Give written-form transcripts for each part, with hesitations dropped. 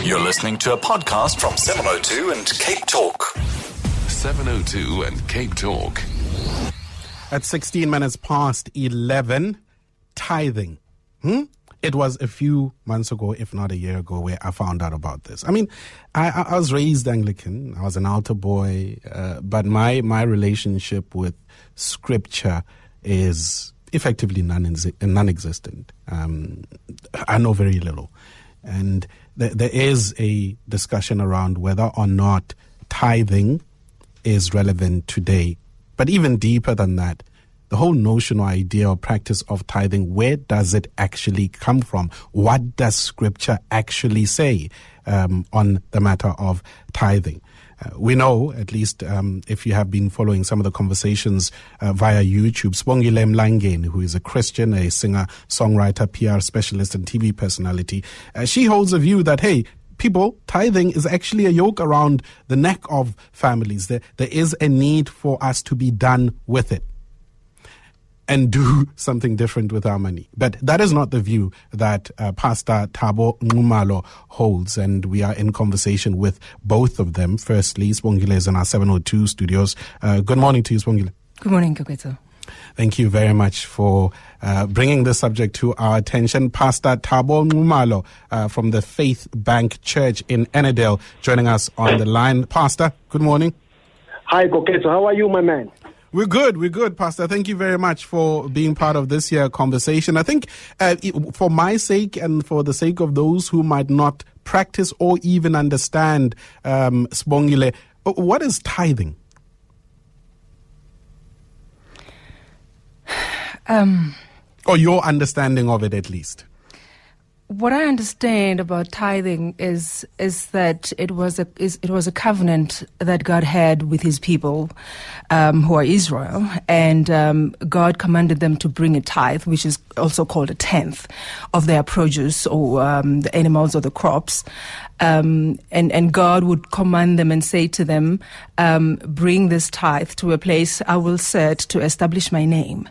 You're listening to a podcast from 702 and Cape Talk. 702 and Cape Talk. At 16 minutes past 11, tithing. It was a few months ago, if not a year ago, where I found out about this. I mean, I was raised Anglican. I was an altar boy. But my relationship with Scripture is effectively non-existent. I know very little. And there is a discussion around whether or not tithing is relevant today. But even deeper than that, the whole notion or idea or practice of tithing, where does it actually come from? What does Scripture actually say on the matter of tithing? We know, at least if you have been following some of the conversations via YouTube, Sibongile Mlangeni, who is a Christian, a singer, songwriter, PR specialist, and TV personality, she holds a view that, hey, people, tithing is actually a yoke around the neck of families. There is a need for us to be done with it and do something different with our money. But that is not the view that Pastor Thabo Nxumalo holds, and we are in conversation with both of them. Firstly, Sibongile is in our 702 studios. Good morning to you, Sibongile. Good morning, Koketo. Thank you very much for bringing this subject to our attention. Pastor Thabo Nxumalo from the Faith Bank Church in Ennerdale joining us on the line. Pastor, good morning. Hi, Koketo. How are you, my man? We're good, Pastor. Thank you very much for being part of this here conversation. I think for my sake and for the sake of those who might not practice or even understand Sibongile, what is tithing? Or your understanding of it, at least. What I understand about tithing is that it was a covenant that God had with His people, who are Israel, and God commanded them to bring a tithe, which is also called a tenth of their produce or the animals or the crops, and God would command them and say to them, "Bring this tithe to a place I will set to establish my name."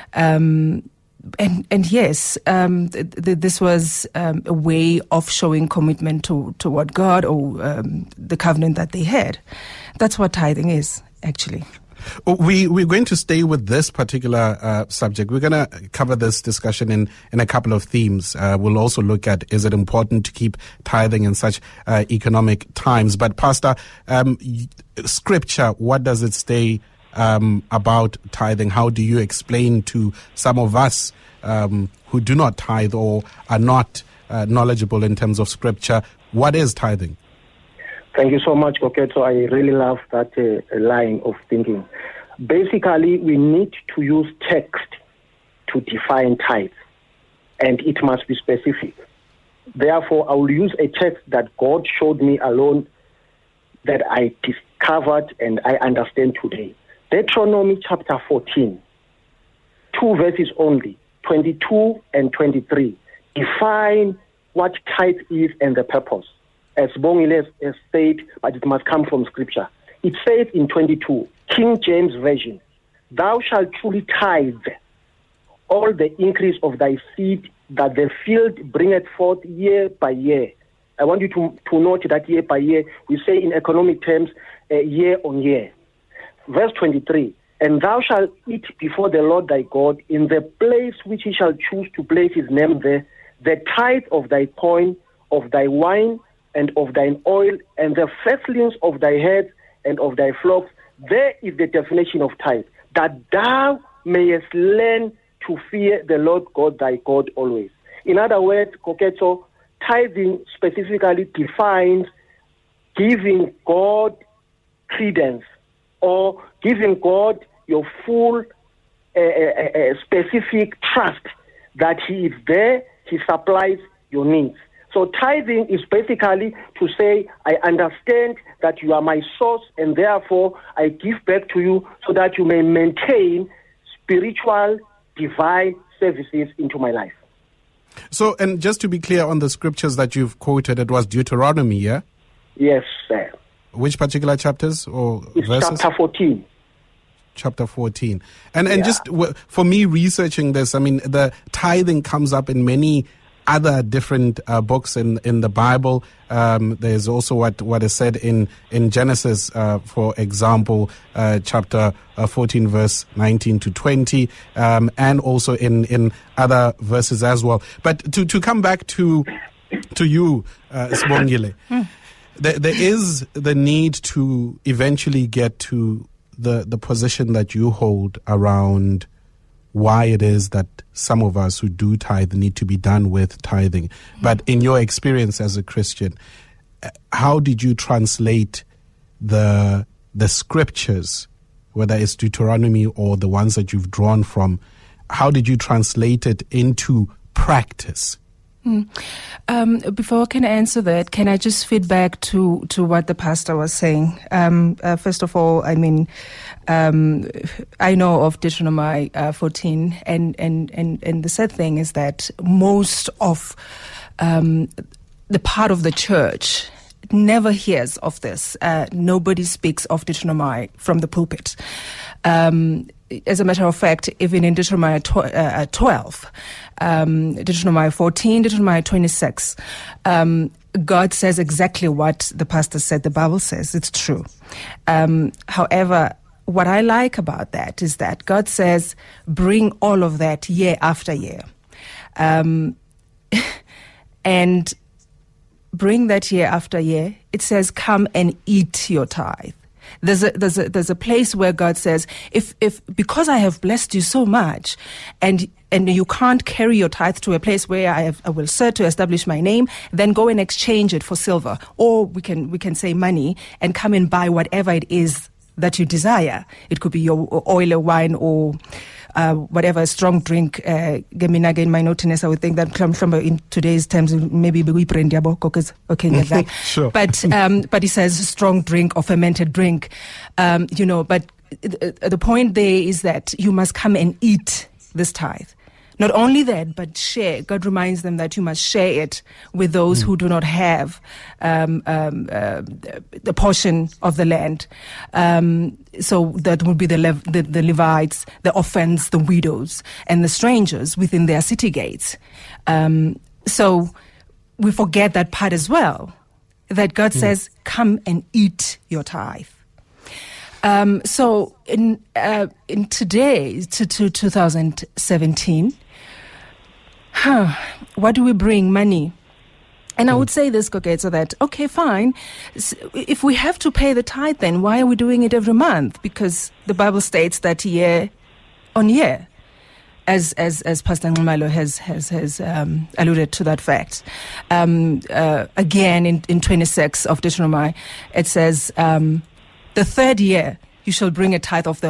And yes, this was a way of showing commitment toward God or the covenant that they had. That's what tithing is, actually. We're going to stay with this particular subject. We're going to cover this discussion in a couple of themes. We'll also look at, is it important to keep tithing in such economic times? But Pastor, Scripture, what does it say about tithing? How do you explain to some of us who do not tithe or are not knowledgeable in terms of Scripture, what is tithing? Thank you so much, Koketo. I really love that line of thinking. Basically, we need to use text to define tithe, and it must be specific. Therefore, I will use a text that God showed me alone, that I discovered and I understand today. Deuteronomy chapter 14, 2 verses only, 22 and 23, define what tithe is and the purpose. As Sibongile has said, but it must come from Scripture. It says in 22, King James Version, "Thou shalt truly tithe all the increase of thy seed that the field bringeth forth year by year." I want you to note that year by year, we say in economic terms, year on year. Verse 23, "And thou shalt eat before the Lord thy God in the place which he shall choose to place his name there, the tithe of thy corn, of thy wine, and of thine oil, and the firstlings of thy herds and of thy flocks." There is the definition of tithe, that thou mayest learn to fear the Lord God thy God always. In other words, Koketo, tithing specifically defines giving God credence, or giving God your full specific trust that He is there, He supplies your needs. So tithing is basically to say, I understand that you are my source, and therefore I give back to you so that you may maintain spiritual, divine services into my life. So, and just to be clear on the scriptures that you've quoted, it was Deuteronomy, yeah? Yes, sir. Which particular chapters or verses? Chapter 14. Chapter 14. And just for me researching this, I mean, the tithing comes up in many other different books in the Bible. There's also what is said in Genesis, for example, chapter 14, verse 19 to 20, and also in other verses as well. But to come back to you, Sibongile, there is the need to eventually get to the position that you hold around why it is that some of us who do tithe need to be done with tithing. But in your experience as a Christian, how did you translate the scriptures, whether it's Deuteronomy or the ones that you've drawn from, how did you translate it into practice? Before I can answer that, can I just feed back to what the pastor was saying? First of all, I mean, I know of Deuteronomy 14, and the sad thing is that most of the part of the church never hears of this. Nobody speaks of Deuteronomy from the pulpit. As a matter of fact, even in Deuteronomy 12, Deuteronomy 14, Deuteronomy 26, God says exactly what the pastor said the Bible says. It's true. However, what I like about that is that God says, bring all of that year after year. And bring that year after year. It says, come and eat your tithe. There's a place where God says, if because I have blessed you so much, and you can't carry your tithe to a place where I will serve to establish my name, then go and exchange it for silver, or we can say money, and come and buy whatever it is that you desire. It could be your oil or wine or whatever strong drink. Gemina in my notiness, I would think that from in today's terms maybe we brand okay, get that. Sure. But he says strong drink or fermented drink, But the point there is that you must come and eat this tithe. Not only that, but share. God reminds them that you must share it with those who do not have the portion of the land. So that would be the Levites, the orphans, the widows, and the strangers within their city gates. So we forget that part as well, that God says, come and eat your tithe. So in today, to 2017, what do we bring? Money. And I would say this, Koketso, that, okay, fine. If we have to pay the tithe, then why are we doing it every month? Because the Bible states that year on year, as Pastor Nxumalo has alluded to that fact. Again, in 26 of Deuteronomy, it says, the third year, you shall bring a tithe of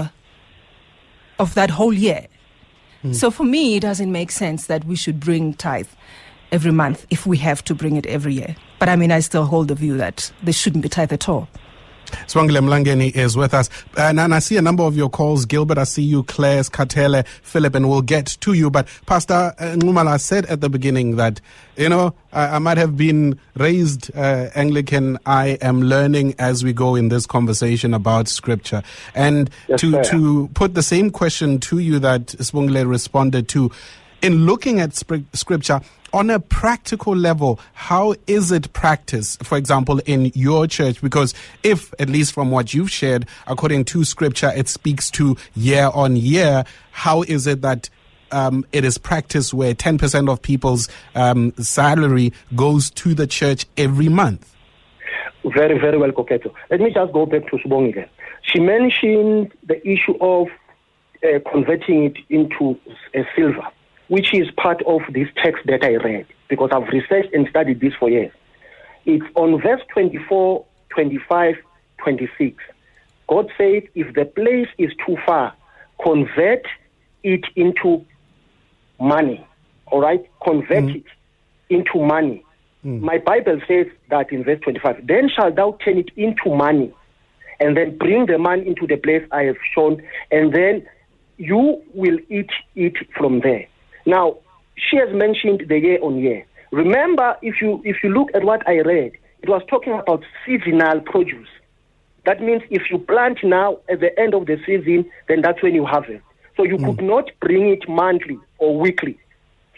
that whole year. So for me, it doesn't make sense that we should bring tithe every month if we have to bring it every year. But I mean, I still hold the view that there shouldn't be tithe at all. Sibongile Mlangeni is with us. And I see a number of your calls. Gilbert, I see you, Claire, Skatele, Philip, and we'll get to you. But Pastor Nxumalo said at the beginning that, I might have been raised Anglican. I am learning as we go in this conversation about Scripture. And yes, to put the same question to you that Sibongile responded to, in looking at Scripture, on a practical level, how is it practiced, for example, in your church? Because if, at least from what you've shared, according to Scripture, it speaks to year on year, how is it that it is practiced where 10% of people's salary goes to the church every month? Very, very well, Koketso. Let me just go back to Sibongile. She mentioned the issue of converting it into silver, which is part of this text that I read, because I've researched and studied this for years. It's on verse 24, 25, 26. God said, if the place is too far, convert it into money. All right? Convert it into money. My Bible says that in verse 25, then shalt thou turn it into money, and then bring the money into the place I have shown, and then you will eat it from there. Now, she has mentioned the year on year. Remember, if you look at what I read, it was talking about seasonal produce. That means if you plant now, at the end of the season, then that's when you harvest. So you could not bring it monthly or weekly.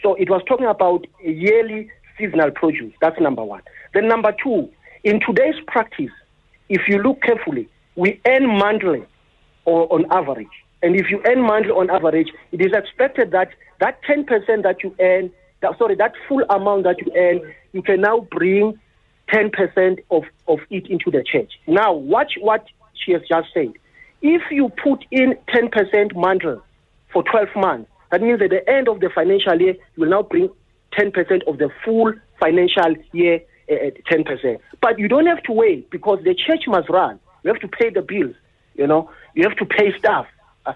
So it was talking about a yearly seasonal produce. That's number one. Then number two, in today's practice, if you look carefully, we earn monthly or on average. And if you earn monthly on average, it is expected that that 10% that you earn, that full amount that you earn, you can now bring 10% of it into the church. Now, watch what she has just said. If you put in 10% monthly for 12 months, that means at the end of the financial year, you will now bring 10% of the full financial year, 10%. But you don't have to wait because the church must run. You have to pay the bills, you have to pay staff.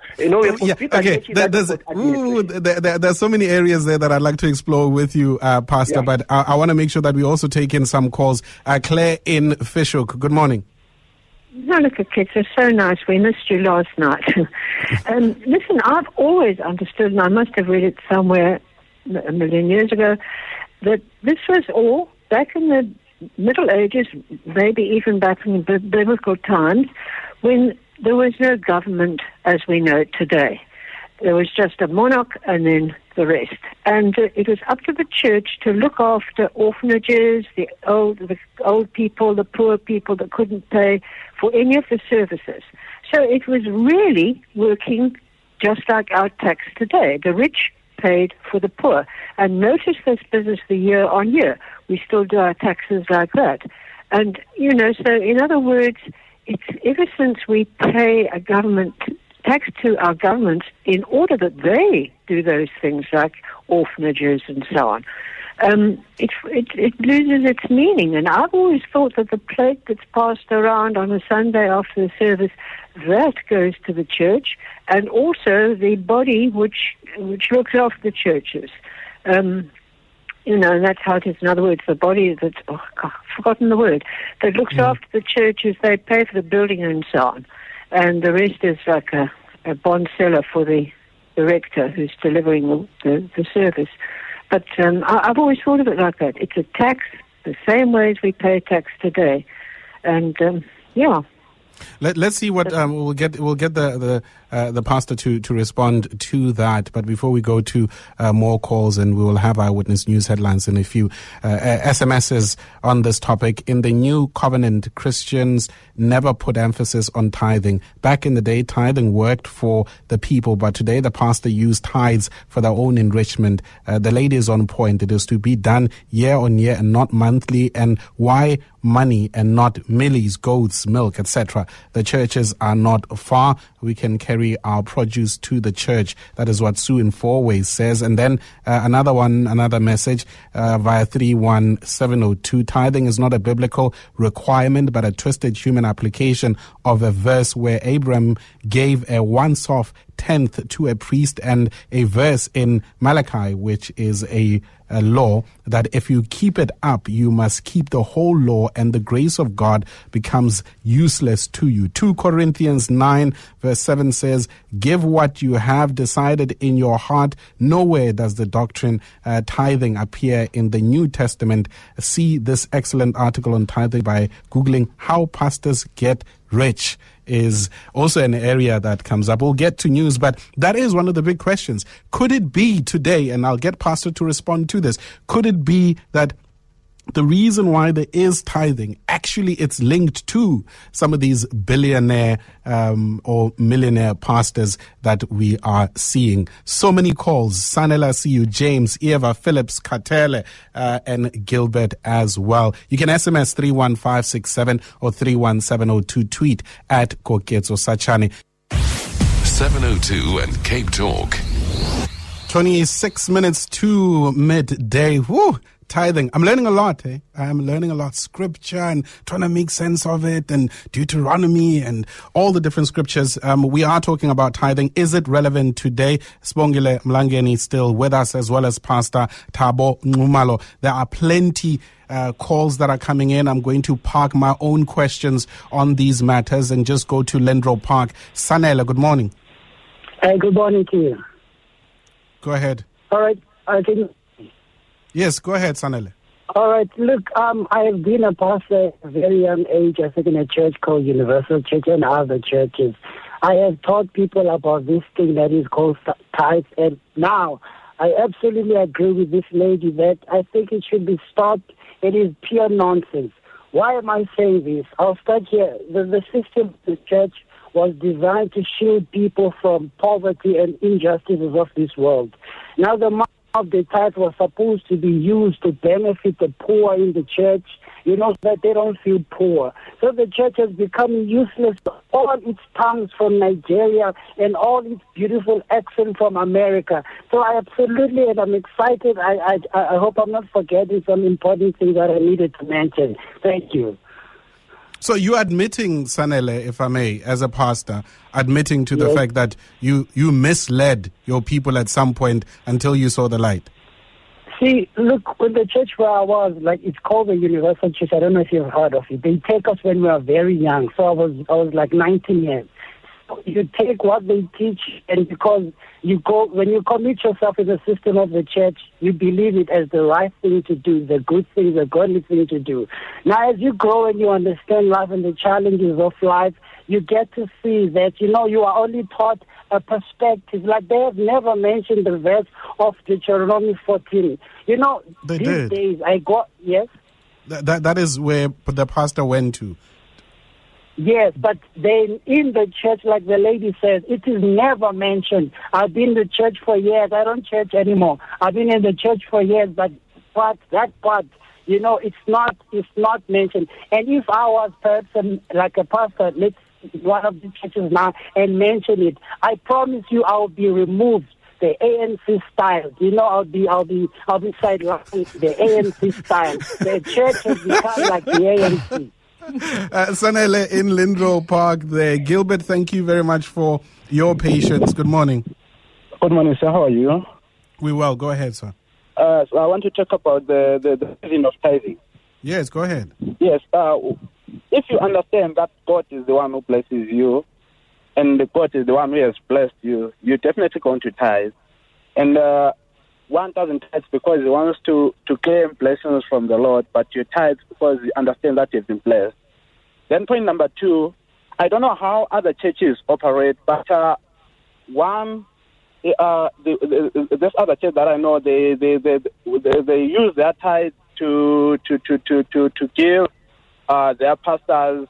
There's so many areas there that I'd like to explore with you, Pastor, but I want to make sure that we also take in some calls. Claire in Fishhook, good morning. No, look, kids, it's so nice. We missed you last night. Listen, I've always understood, and I must have read it somewhere a million years ago, that this was all back in the Middle Ages, maybe even back in the biblical times, when there was no government as we know it today. There was just a monarch and then the rest. And it was up to the church to look after orphanages, the old people, the poor people that couldn't pay for any of the services. So it was really working just like our tax today. The rich paid for the poor. And notice this business the year on year. We still do our taxes like that. And, so in other words, it's ever since we pay a government tax to our government in order that they do those things like orphanages and so on, it loses its meaning. And I've always thought that the plate that's passed around on a Sunday after the service, that goes to the church, and also the body which looks after the churches. And that's how it is. In other words, the body that, I've forgotten the word, that looks after the churches, they pay for the building and so on. And the rest is like a bond seller for the rector who's delivering the service. But I've always thought of it like that. It's a tax the same way as we pay tax today. And, Let's see what we'll get the pastor to respond to that. But before we go to more calls, and we will have Eyewitness News headlines in a few SMSs on this topic. In the New Covenant, Christians never put emphasis on tithing. Back in the day, tithing worked for the people, but today the pastor used tithes for their own enrichment. The lady is on point. It is to be done year on year and not monthly. And why money and not millies, goats, milk, etc.? The churches are not far. We can carry our produce to the church. That is what Sue in Four Ways says. And then another message via 31702. Tithing is not a biblical requirement, but a twisted human application of a verse where Abraham gave a once-off tenth to a priest, and a verse in Malachi, which is a law that if you keep it up, you must keep the whole law, and the grace of God becomes useless to you. 2 Corinthians 9 verse 7 says, give what you have decided in your heart. Nowhere does the doctrine tithing appear in the New Testament. See this excellent article on tithing by Googling how pastors get rich. Is also an area that comes up. We'll get to news, but that is one of the big questions. Could it be today, and I'll get Pastor to respond to this, could it be that the reason why there is tithing, actually it's linked to some of these billionaire or millionaire pastors that we are seeing? So many calls. Sanela, see you. James, Eva, Phillips, Katele, and Gilbert as well. You can SMS 31567 or 31702. Tweet at Koketso Sachane. 702 and Cape Talk. 26 minutes to midday. Woo! Tithing. I'm learning a lot. I'm learning a lot. Scripture and trying to make sense of it, and Deuteronomy and all the different scriptures. We are talking about tithing. Is it relevant today? Spongile Mlangeni is still with us, as well as Pastor Thabo Nxumalo. There are plenty calls that are coming in. I'm going to park my own questions on these matters and just go to Lendro Park. Sanela, good morning. Good morning to you. Go ahead. All right. Yes, go ahead, Sanele. All right. Look, I have been a pastor at a very young age. I think in a church called Universal Church and other churches. I have taught people about this thing that is called tithes. And now I absolutely agree with this lady that I think it should be stopped. It is pure nonsense. Why am I saying this? I'll start here. The system of the church was designed to shield people from poverty and injustices of this world. Now, the money of the tithe was supposed to be used to benefit the poor in the church, so that they don't feel poor. So the church has become useless. All its tongues from Nigeria and all its beautiful accent from America. So I absolutely, and I'm excited. I hope I'm not forgetting some important things that I needed to mention. Thank you. So you're admitting, Sanele, if I may, as a pastor, admitting to the fact that you misled your people at some point until you saw the light. See, look, when the church where I was, it's called the Universal Church. I don't know if you've heard of it. They take us when we were very young. So I was like 19 years. So you take what they teach, and because when you commit yourself in the system of the church, you believe it as the right thing to do, the good thing, the godly thing to do. Now, as you grow and you understand life and the challenges of life, you get to see that, you are only taught a perspective. Like, they have never mentioned the verse of Deuteronomy 14. They did. Days I got, yes? That is where the pastor went to. Yes, but then in the church, like the lady says, it is never mentioned. I've been in the church for years. I don't church anymore. I've been in the church for years, but that part, it's not mentioned. And if I was person like a pastor, let's one of the churches now, and mention it, I promise you, I will be removed. The ANC style, I'll be sidelined. The ANC style. The church has become like the ANC. Sanele in Lindro Park there. Gilbert, thank you very much for your patience. Good morning. Good morning, sir. How are you? We well. Go ahead, sir. So I want to talk about the season of tithing. Yes, go ahead. Yes. If you understand that God is the one who blesses you, and God is the one who has blessed you, you're definitely going to tithe. And one doesn't tithe because he wants to claim blessings from the Lord, but you tithe because you understand that you've been blessed. Then point number 2, I don't know how other churches operate, but this other church that I know, they use their tithe to give their pastors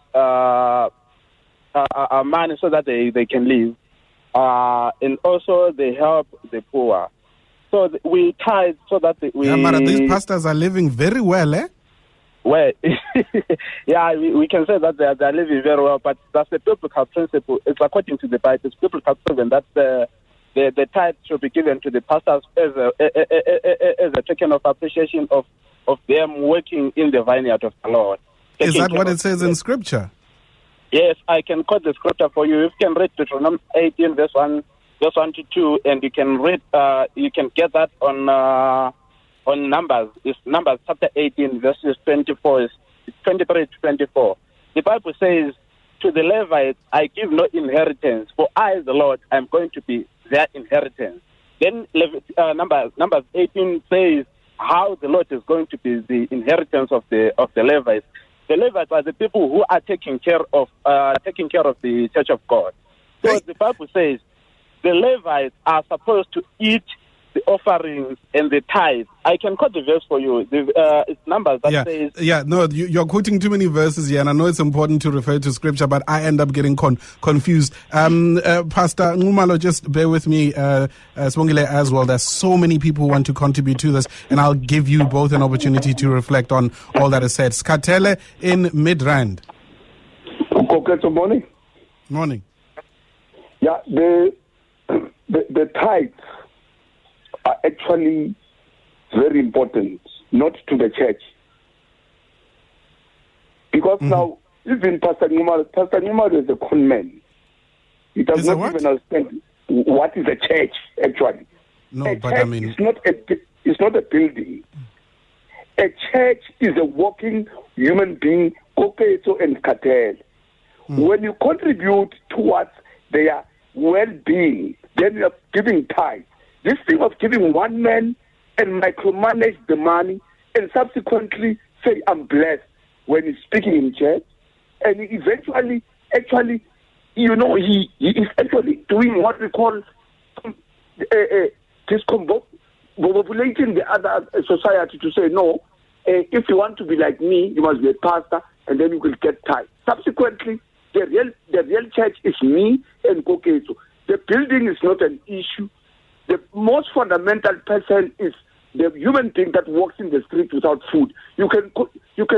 money so that they can live, and also they help the poor. So we tithe so that these pastors are living very well, eh? Well, yeah, we can say that they're living very well, but that's the biblical principle. It's according to the Bible. It's biblical principle that the tithe should be given to the pastors as a token of appreciation of them working in the vineyard of the Lord. Is that what it says in Scripture? Yes, I can quote the Scripture for you. You can read Deuteronomy 18, verse 1 to 2, and you can read. You can get that on Numbers. It's Numbers chapter 18, verses 24. It's 23 to 24. The Bible says, "To the Levites I give no inheritance, for I, the Lord, am going to be their inheritance." Then Numbers 18 says how the Lord is going to be the inheritance of the Levites. The Levites are the people who are taking care of the Church of God. So the Bible says the Levites are supposed to eat the offerings and the tithe. I can quote the verse for you. It's Numbers that says... Yeah, no, you're quoting too many verses here, and I know it's important to refer to Scripture, but I end up getting confused. Pastor Nxumalo, just bear with me, Sibongile as well. There's so many people who want to contribute to this, and I'll give you both an opportunity to reflect on all that is said. Skatele in Midrand. Good morning. Morning. Yeah, the tithes are actually very important, not to the church. Because now, even Pastor Nxumalo is a con man. He does not even understand what is a church, actually. No, a but church I mean... It's not a building. A church is a walking human being, Koketo and Katel. When you contribute towards their well-being, then you are giving tithe. This thing of giving one man and micromanage the money and subsequently say, I'm blessed when he's speaking in church, and he eventually, he is actually doing what we call populating the other society to say, no, if you want to be like me, you must be a pastor, and then you will get tithe. Subsequently, the real church is me and Kokeso. The building is not an issue. The most fundamental person is the human being that walks in the street without food. You can go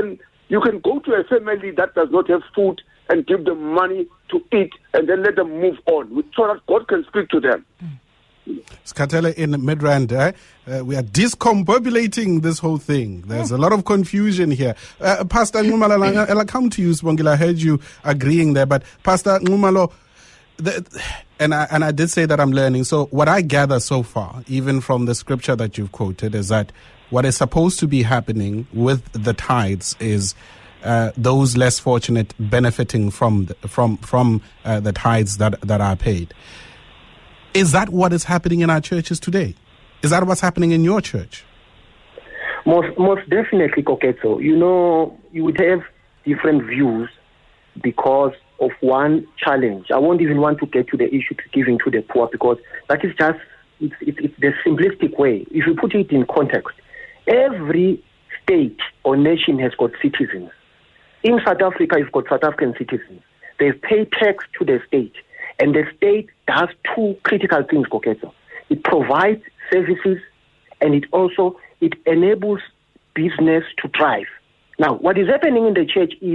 to a family that does not have food and give them money to eat, and then let them move on, so that God can speak to them. Skatele in Midrand, we are discombobulating this whole thing. There's a lot of confusion here. Pastor Nxumalo, I'll come to you, Sibongile. I heard you agreeing there, but Pastor Nxumalo, and I did say that I'm learning. So what I gather so far, even from the scripture that you've quoted, is that what is supposed to be happening with the tithes is those less fortunate benefiting from the tithes that are paid. Is that what is happening in our churches today? Is that what's happening in your church? Most definitely, Koketo. You know, you would have different views because of one challenge. I won't even want to get to the issue to giving to the poor, because that is just, it's the simplistic way. If you put it in context, every state or nation has got citizens. In South Africa, you've got South African citizens. They pay tax to the state. And the state does two critical things, Koketo. It provides services, and it enables business to thrive. Now, what is happening in the church is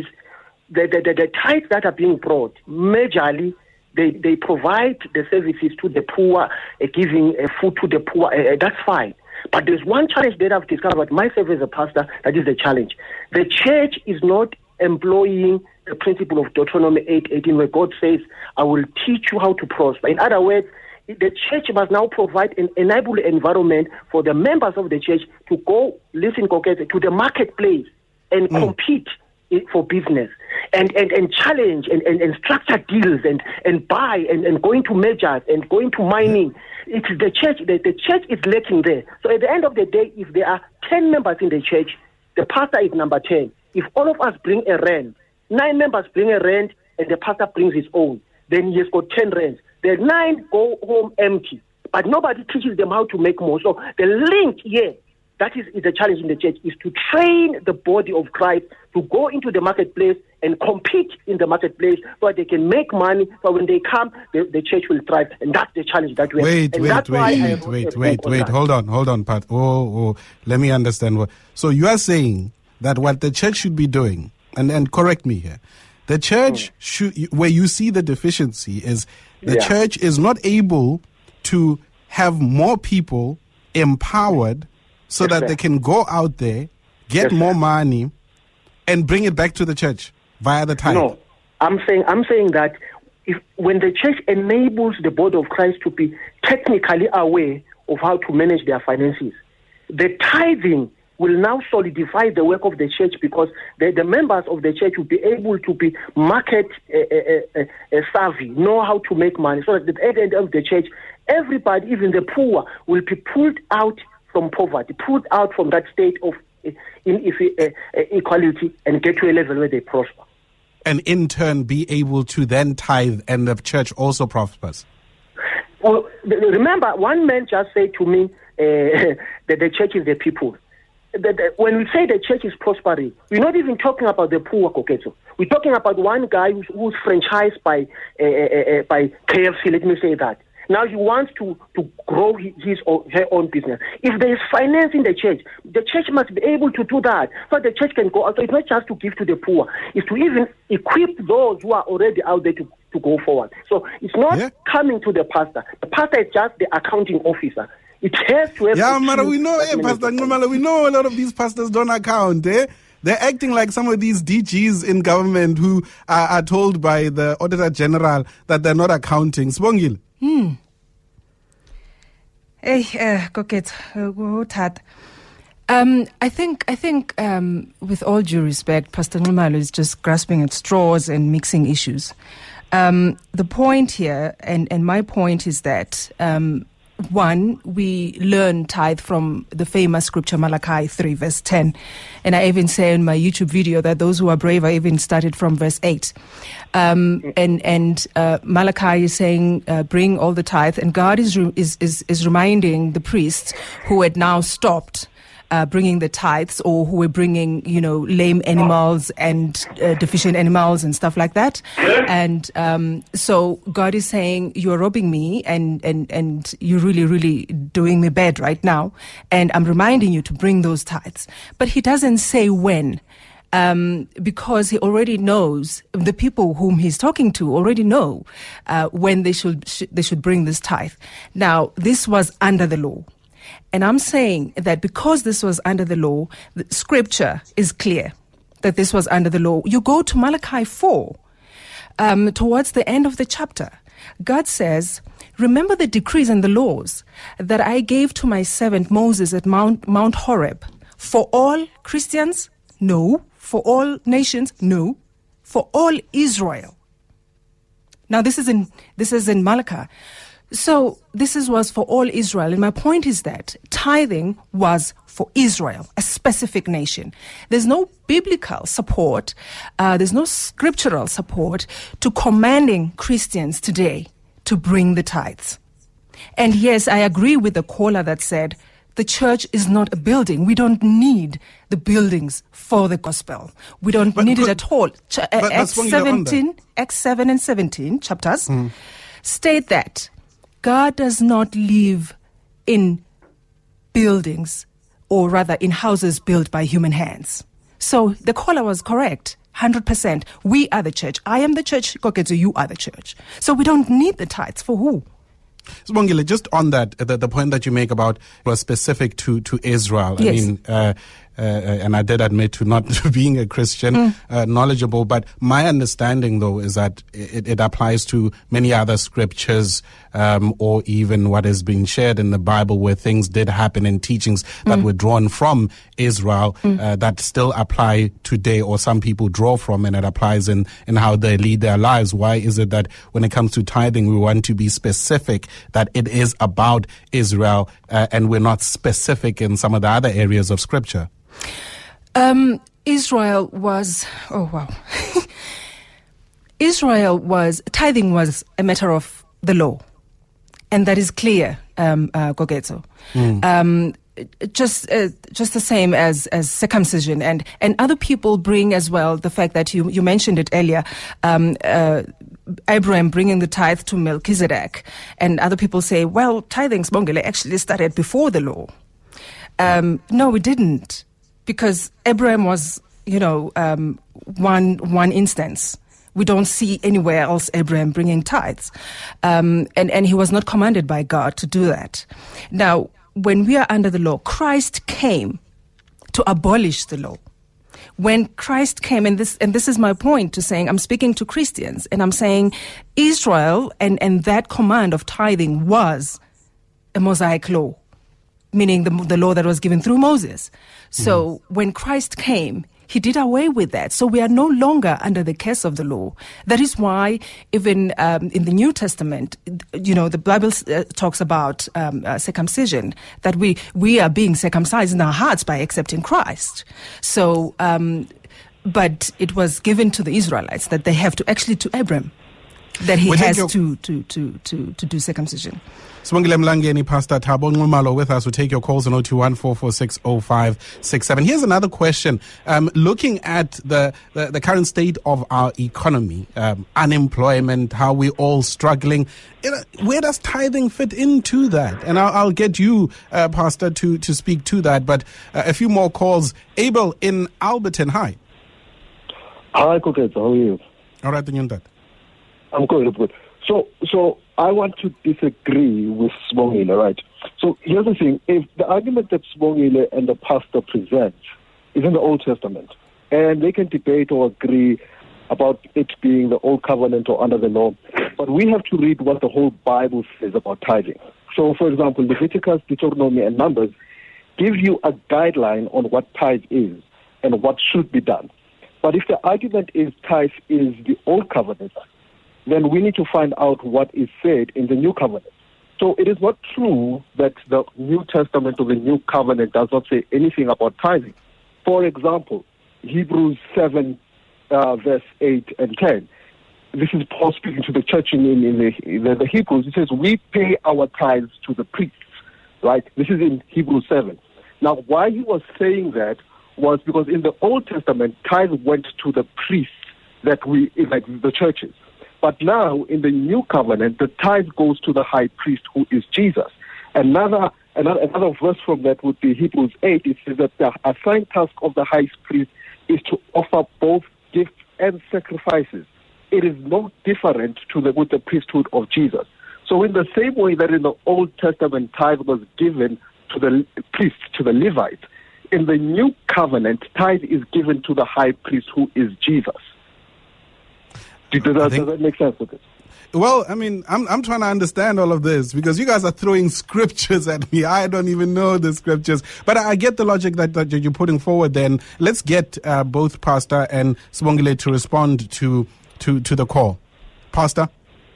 the tithes that are being brought, majorly, they provide the services to the poor, giving food to the poor. That's fine. But there's one challenge that I've discovered myself as a pastor, that is the challenge. The church is not employing the principle of Deuteronomy 8:18, where God says, I will teach you how to prosper. In other words, the church must now provide an enable environment for the members of the church to go, listen, to the marketplace and compete for business and challenge and structure deals and buy and going to majors and going to mining. It's the church. The church is lacking there. So at the end of the day, if there are 10 members in the church, the pastor is number 10. If all of us bring a rand, 9 members bring a rand, and the pastor brings his own, then he has got 10 rands. The 9 go home empty, but nobody teaches them how to make more. So the link here, that is the challenge in the church, is to train the body of Christ to go into the marketplace and compete in the marketplace so that they can make money. So when they come, the church will thrive. And that's the challenge that we have. Wait. Hold on, Pat. Let me understand. So you are saying that what the church should be doing, and correct me here, the church should, where you see the deficiency is the church is not able to have more people empowered so that they can go out there, get more money, and bring it back to the church via the tithe. No, I'm saying that when the church enables the body of Christ to be technically aware of how to manage their finances, the tithing will now solidify the work of the church, because the members of the church will be able to be market savvy, know how to make money, so that at the end of the church, everybody, even the poor, will be pulled out from poverty, pulled out from that state of inequality, and get to a level where they prosper. And in turn be able to then tithe, and the church also prospers. Well, remember, one man just said to me that the church is the people. When we say the church is prospering, we're not even talking about the poor, Koketo. We're talking about one guy who's franchised by KFC, let me say that. Now he wants to grow his or her own business. If there is finance in the church must be able to do that, so the church can go out. So it's not just to give to the poor, it's to even equip those who are already out there to go forward. So it's not coming to the pastor. The pastor is just the accounting officer. It has to have... Yeah, Mara, we know, Pastor Nxumalo, we know a lot of these pastors don't account, They're acting like some of these DGs in government who are told by the Auditor General that they're not accounting. Sibongile. Hey, Koket, I think, with all due respect, Pastor Nxumalo is just grasping at straws and mixing issues. The point here, and my point is that one, we learn tithe from the famous scripture Malachi 3 verse 10. And I even say in my YouTube video that those who are brave, I even started from verse 8. Malachi is saying, bring all the tithe. And God is reminding the priests who had now stopped bringing the tithes, or who were bringing, lame animals and deficient animals and stuff like that. And so God is saying, you're robbing me and you're really, really doing me bad right now. And I'm reminding you to bring those tithes. But he doesn't say when. Because he already knows, the people whom he's talking to already know when they should bring this tithe. Now, this was under the law. And I'm saying that because this was under the law, the scripture is clear that this was under the law. You go to Malachi 4, towards the end of the chapter. God says, remember the decrees and the laws that I gave to my servant Moses at Mount Horeb. For all Christians? No. For all nations? No. For all Israel. Now this is in Malachi. So this was for all Israel. And my point is that tithing was for Israel, a specific nation. There's no biblical support, there's no scriptural support to commanding Christians today to bring the tithes. And yes, I agree with the caller that said, the church is not a building. We don't need the buildings for the gospel. We don't need it at all. Acts 7 and 17 chapters state that God does not live in buildings, or rather in houses built by human hands. So the caller was correct, 100%. We are the church. I am the church, Koketso, you are the church. So we don't need the tithes. For who? Sibongile, just on that, the point that you make about was specific to Israel. Yes. I mean, and I did admit to not being a Christian, knowledgeable, but my understanding, though, is that it applies to many other scriptures, or even what has been shared in the Bible, where things did happen and teachings that were drawn from Israel that still apply today, or some people draw from, and it applies in how they lead their lives. Why is it that when it comes to tithing, we want to be specific that it is about Israel, and we're not specific in some of the other areas of scripture? Israel was, tithing was a matter of the law. And that is clear, Koketso. Just the same as circumcision. And other people bring as well the fact that you mentioned it earlier, Abraham bringing the tithe to Melchizedek. And other people say, well, tithing, Sibongile, actually started before the law. No, it didn't. Because Abraham was, one instance. We don't see anywhere else Abraham bringing tithes. And he was not commanded by God to do that. Now, when we are under the law, Christ came to abolish the law. When Christ came, and this is my point to saying, I'm speaking to Christians, and I'm saying Israel and that command of tithing was a Mosaic law, meaning the law that was given through Moses. So when Christ came, he did away with that. So we are no longer under the curse of the law. That is why even in the New Testament, the Bible talks about circumcision, that we are being circumcised in our hearts by accepting Christ. So, but it was given to the Israelites that they have to, actually to Abram, that he has to do circumcision. Sibongile Mlangeni, Pastor Thabo Nxumalo with us. We'll take your calls on 021-446-0567. Here's another question. Looking at the current state of our economy, unemployment, how we're all struggling, where does tithing fit into that? And I'll get you, Pastor, to speak to that. But a few more calls. Abel in Alberton, hi. Hi, Koketso, how are you? All right, then. I'm good. So I want to disagree with Sibongile, right? So here's the thing. If the argument that Sibongile and the pastor present is in the Old Testament, and they can debate or agree about it being the Old Covenant or under the law, but we have to read what the whole Bible says about tithing. So, for example, Leviticus, Deuteronomy, and Numbers give you a guideline on what tithe is and what should be done. But if the argument is tithe is the Old Covenant, then we need to find out what is said in the New Covenant. So it is not true that the New Testament or the New Covenant does not say anything about tithing. For example, Hebrews 7, verse 8 and 10. This is Paul speaking to the church in the Hebrews. He says, we pay our tithes to the priests, right? This is in Hebrews 7. Now, why he was saying that was because in the Old Testament, tithes went to the priests like the churches. But now, in the New Covenant, the tithe goes to the high priest, who is Jesus. Another verse from that would be Hebrews 8. It says that the assigned task of the high priest is to offer both gifts and sacrifices. It is no different with the priesthood of Jesus. So in the same way that in the Old Testament tithe was given to the priests, to the Levites, in the New Covenant, tithe is given to the high priest, who is Jesus. Does that make sense with it? Well, I mean, I'm trying to understand all of this because you guys are throwing scriptures at me. I don't even know the scriptures. But I get the logic that you're putting forward then. Let's get both Pastor and Sibongile to respond to the call. Pastor?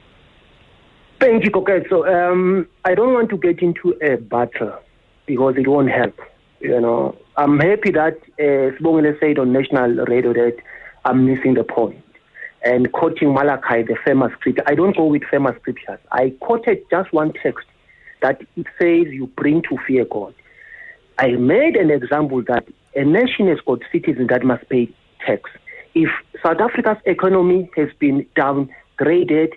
Thank you, Koketso. I don't want to get into a battle because it won't help. I'm happy that Sibongile said on national radio that I'm missing the point. And quoting Malachi, the famous scripture. I don't go with famous scriptures. I quoted just one text that it says you bring to fear God. I made an example that a nation has got citizens that must pay tax. If South Africa's economy has been downgraded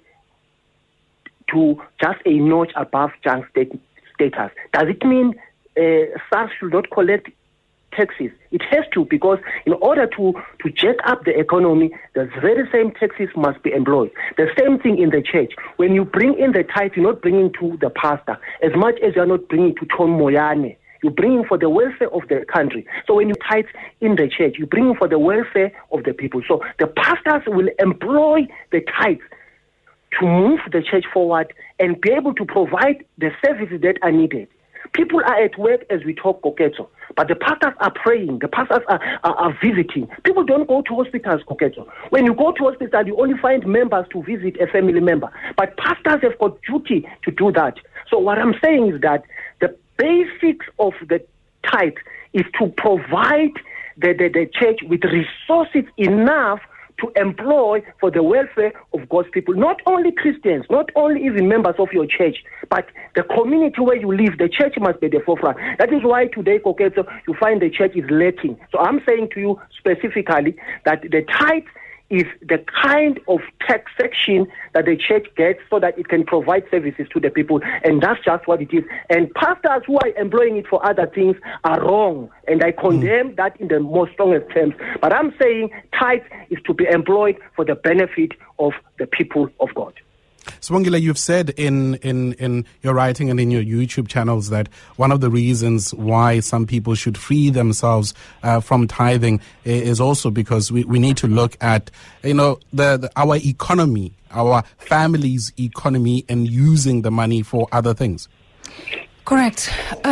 to just a notch above junk status, does it mean SARS should not collect taxes? It has to, because in order to jack up the economy, the very same taxes must be employed. The same thing in the church. When you bring in the tithe, you're not bringing to the pastor as much as you're not bringing to Tom Moyane. You're bringing for the welfare of the country. So when you tithe in the church, you're bringing for the welfare of the people. So the pastors will employ the tithe to move the church forward and be able to provide the services that are needed. People are at work as we talk, Koketso, but the pastors are praying, the pastors are visiting. People don't go to hospitals, Koketso. When you go to hospital, you only find members to visit a family member. But pastors have got duty to do that. So what I'm saying is that the basics of the tithe is to provide the church with resources enough to employ for the welfare of God's people. Not only Christians, not only even members of your church, but the community where you live. The church must be the forefront. That is why today, Koketso, you find the church is lacking. So I'm saying to you specifically that the tithe is the kind of tax section that the church gets so that it can provide services to the people. And that's just what it is. And pastors who are employing it for other things are wrong. And I condemn that in the most strongest terms. But I'm saying tithe is to be employed for the benefit of the people of God. Sibongile, you've said in your writing and in your YouTube channels that one of the reasons why some people should free themselves from tithing is also because we need to look at, our economy, our family's economy, and using the money for other things. Correct.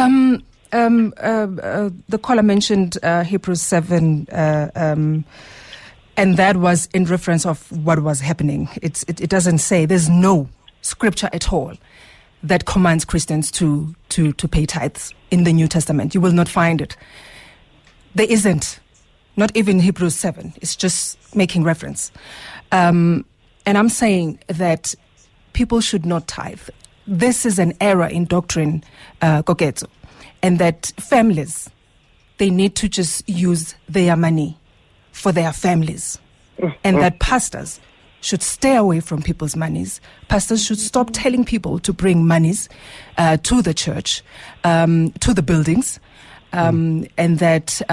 The caller mentioned Hebrews 7, and that was in reference of what was happening. It doesn't say, there's no scripture at all that commands Christians to pay tithes in the New Testament. You will not find it. There isn't. Not even Hebrews 7. It's just making reference. And I'm saying that people should not tithe. This is an error in doctrine, Koketso, and that families, they need to just use their money for their families, and that pastors should stay away from people's monies. Pastors should stop telling people to bring monies to the church, to the buildings, and that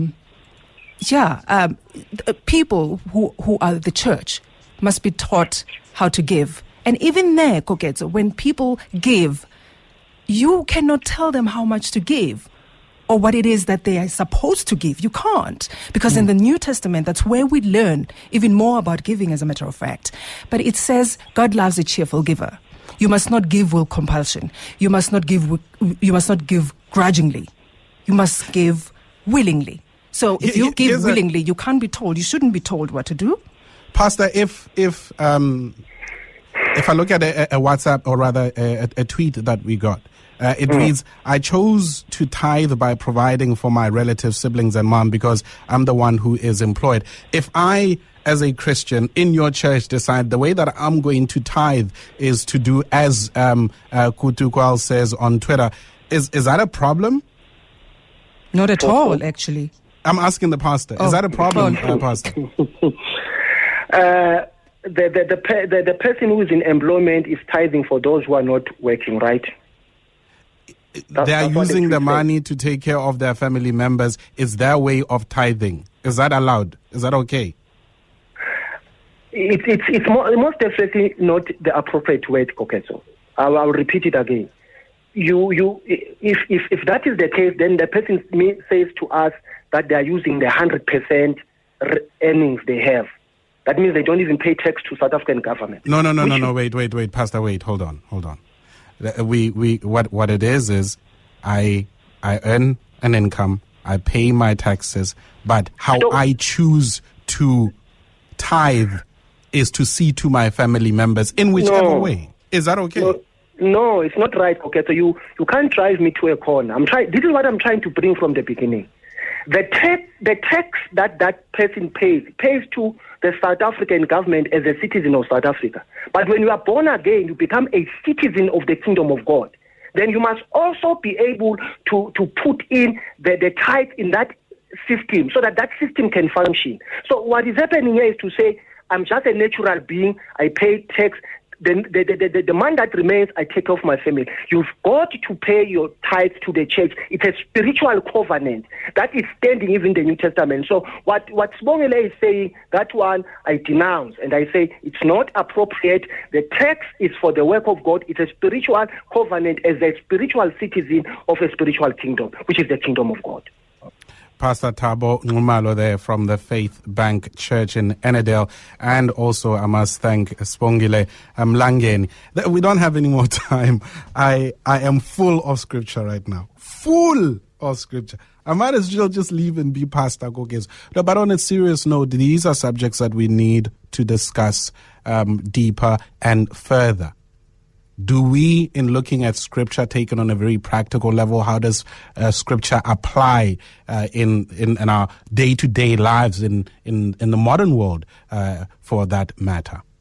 people who are the church must be taught how to give. And even there, Koketso, when people give, you cannot tell them how much to give or what it is that they are supposed to give. You can't. Because in the New Testament, that's where we learn even more about giving, as a matter of fact. But it says God loves a cheerful giver. You must not give with compulsion. You must not give grudgingly. You must give willingly. So if you give willingly, you can't be told. You shouldn't be told what to do. Pastor, if If I look at a WhatsApp, or rather a tweet that we got, it reads, I chose to tithe by providing for my relatives, siblings, and mom because I'm the one who is employed. If I, as a Christian in your church, decide the way that I'm going to tithe is to do as Kutukwal says on Twitter, is that a problem? Not at all, actually. I'm asking the pastor. Is that a problem, pastor? The person who is in employment is tithing for those who are not working, right? They are using the money to take care of their family members. It's their way of tithing. Is that allowed? Is that okay? It's most definitely not the appropriate word, Koketso. I'll repeat it again. If that is the case, then the person says to us that they are using the 100% earnings they have. That means they don't even pay tax to South African government. No. Wait, Pastor. Wait, hold on. What it is I earn an income, I pay my taxes, but how I choose to tithe is to see to my family members in whichever way. Is that okay? No, it's not right. Okay, so you can't drive me to a corner. This is what I'm trying to bring from the beginning. The tax that person pays to the South African government as a citizen of South Africa. But when you are born again, you become a citizen of the kingdom of God. Then you must also be able to put in the tithe in that system so that system can function. So what is happening here is to say, I'm just a natural being, I pay tax, then the money that remains, I take off my family. You've got to pay your tithe to the church. It's a spiritual covenant that is standing even in the New Testament. So what Sibongile is saying, that one I denounce, and I say it's not appropriate. The tax is for the work of God. It's a spiritual covenant as a spiritual citizen of a spiritual kingdom, which is the kingdom of God. Pastor Thabo Nxumalo there from the Faith Bank Church in Ennerdale. And also I must thank Sibongile Mlangeni. We don't have any more time. I am full of scripture right now. Full of scripture. I might as well just leave and be Pastor Goges. No, but on a serious note, these are subjects that we need to discuss deeper and further. Do we, in looking at scripture taken on a very practical level, how does scripture apply in our day-to-day lives in the modern world for that matter?